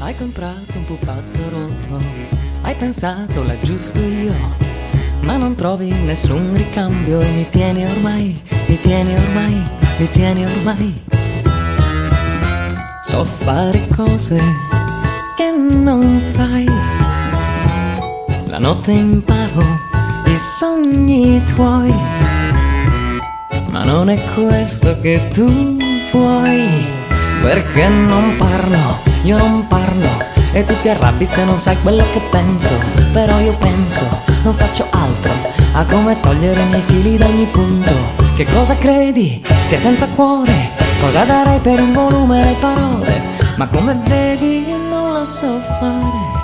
Hai comprato un pupazzo rotto, hai pensato l'aggiusto io, ma non trovi nessun ricambio e mi tieni ormai, mi tieni ormai, mi tieni ormai. So fare cose che non sai, la notte imparo i sogni tuoi, ma non è questo che tu vuoi, perché non parlo, io non parlo, e tu ti arrabbi se non sai quello che penso, però io penso, non faccio altro, a come togliere i miei fili da ogni punto. Che cosa credi? Sia senza cuore, cosa darei per un volume di parole, ma come vedi io non lo so fare.